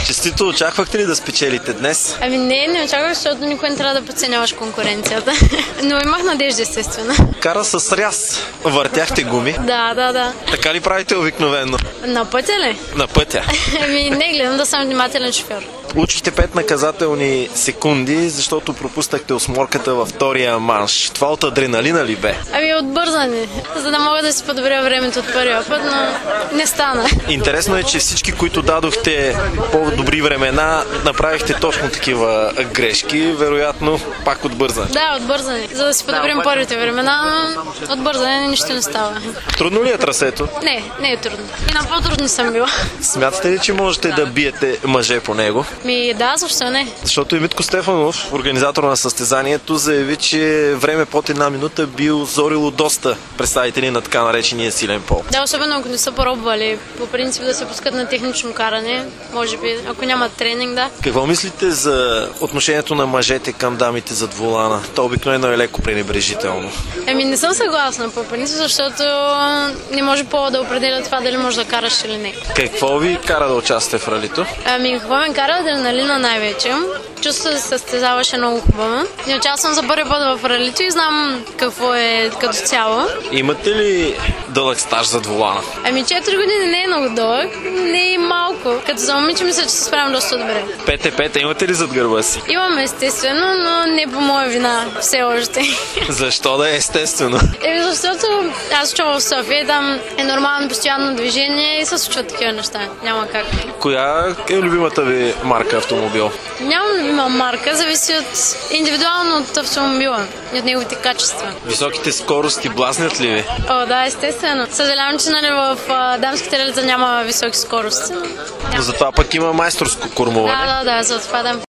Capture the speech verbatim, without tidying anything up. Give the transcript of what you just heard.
Честито, очаквахте ли да спечелите днес? Ами не, не очаквах, защото никой не трябва да подценяваш конкуренцията. Но имах надежда, естествено. Кара с ряз. Въртяхте гуми. Да, да, да. Така ли правите обикновено? На пътя ли? На пътя. Ами не, гледам да съм внимателен шофьор. Получихте пет наказателни секунди, защото пропуснахте осморката във втория манш. Това от адреналина ли бе? Ами от бързане, за да мога да си подобря времето от първия път, но не стана. Интересно е, че всички, които дадохте по-добри времена, направихте точно такива грешки, вероятно пак от бързане. Да, от бързане. За да си подобрим първите времена, но от бързане нищо не става. Трудно ли е трасето? Не, не е трудно. И на по-трудно съм била. Смятате ли, че можете да биете мъже по него? Ми да, защо не? Защото и Митко Стефанов, организатор на състезанието, заяви, че време под една минута би озорило доста представители на така наречения силен пол. Да, особено ако не са пробвали. По принцип да се пускат на технично каране, може би, ако нямат тренинг, да. Какво мислите за отношението на мъжете към дамите зад волана? То обикновено е леко пренебрежително. Еми не съм съгласна по принцип, защото не може по да определя това дали може да караш или не. Какво ви кара да участвате в ралито? Ами какво ме кара? Адреналина най-вече. Чувството се състезаваше много хубаво. Не участвам за първи път в ралито и знам какво е като цяло. Имате ли дълъг стаж зад волана? Ами четири години не е много дълъг, не е и малко. Като за момиче мисля, че се справям доста добре. Пете-пете имате ли зад гърба си? Имам естествено, но не по моя вина все още. Защо да е естествено? Еми защото аз уча в София, там е нормално постоянно движение и се случват такива неща. Няма как. Коя е любимата ви марка автомобил? Нямам любима марка, зависи от индивидуално от автомобила и от неговите качества. Високите скорости блазнят ли ви? О, да, естествено. Съжалявам, че нали, в а, дамските ралита няма високи скорости. Но... Затова пък има майсторско кормуване. Да, да, да, за това да.